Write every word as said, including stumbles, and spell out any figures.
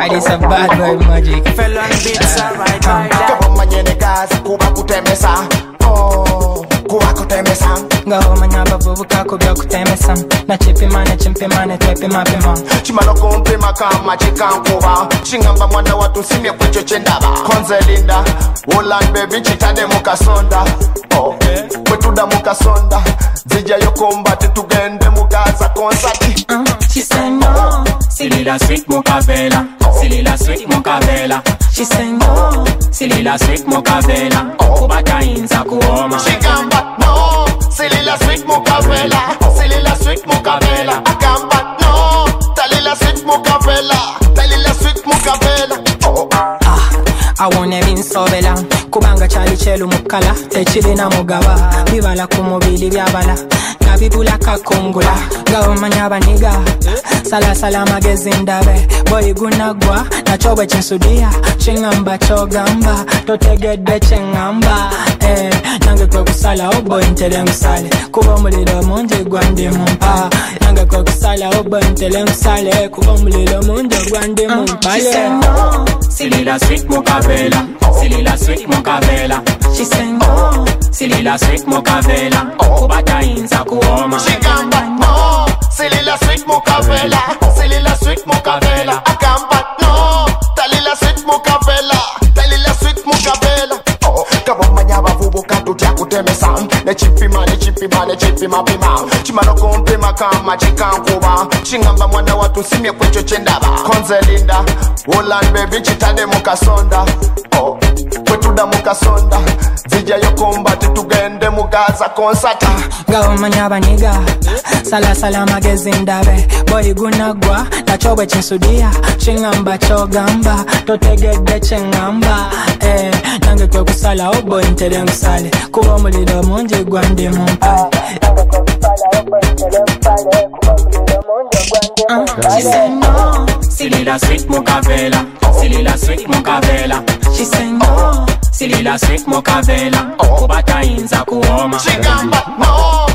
this a bad boy magic. Fellow and beats are right, right. Kama manyene gaza kuba kutemesa. Oh, kuba kutemesa. Ngaho manyaba vubuka kubya kutemesa. Na chipi mane chimpi mane tepi mapima. Chimano kumpima kama chikankuba. Chingamba mwana watu simye kwecho chendaba. Konze linda, Wolan baby chitane mukasonda. Oh, kwetuda mukasonda. Zija yokomba titugende mugaza konsati. uh, She said no. Silila sweet mukavela. Silila sweet mukavela. She said no. Silila sweet mukavela. Kubata inza kuoma. Chigamba no. Silila sweet mukavela. Silila sweet mukavela. Agamba no. Talila sweet mukavela. Talila sweet mukavela. Oh. I want every sobela. Kubanga chali chelu mukala. Techili na mugaba. Bibala kumubili byabala. Kabibula kakungula. Gawo manyaba niga. Sala sala magazindabe. Boy gunagwa. Na chowe chinsudia. Chingamba chogamba. Totegede chingamba. Eh, nange kwa kusala obo intele msale. Kuba mulilo munje gwande mumpa. Nange kwa kusala obo intele msale. Kuba mulilo munje gwande mumpale. She said no. Silila sweet mukavela. Silila sweet mukavela. She said no. Silila sweet mukavela. Kubata inza kuoma. Chigamba no. Silila sweet mukavela. Silila sweet mukavela. Agamba no. Talila sweet mukavela. Talila sweet mukavela. Oh, kabo manyaba vubuka tutya kutemesa. Ne chipima ne chipima ne chipima pima. Chimano kumpima kama chikankuba. Chingamba mwana watu simye kwecho chendaba. Konze linda, Wolan baby chitane mukasonda. Oh, kwetuda mukasonda. Zija yokomba titugende mugaza konsati. Gawo manyaba niga. Sala sala magazindabe. Boy gunagwa. Na chowe chinsudia. Chingamba chogamba. Totegede chingamba. Eh, nange kwa kusala obo intele msale. Kuba mulilo munje gwande mumpa. Nange kwa kusala obo intele msale. Kuba mulilo munje gwande mumpa. She said no. Silila sweet mukavela. Silila sweet mukavela. She said no. Silila sweet mukavela. Kubata inza kuoma. Chigamba no.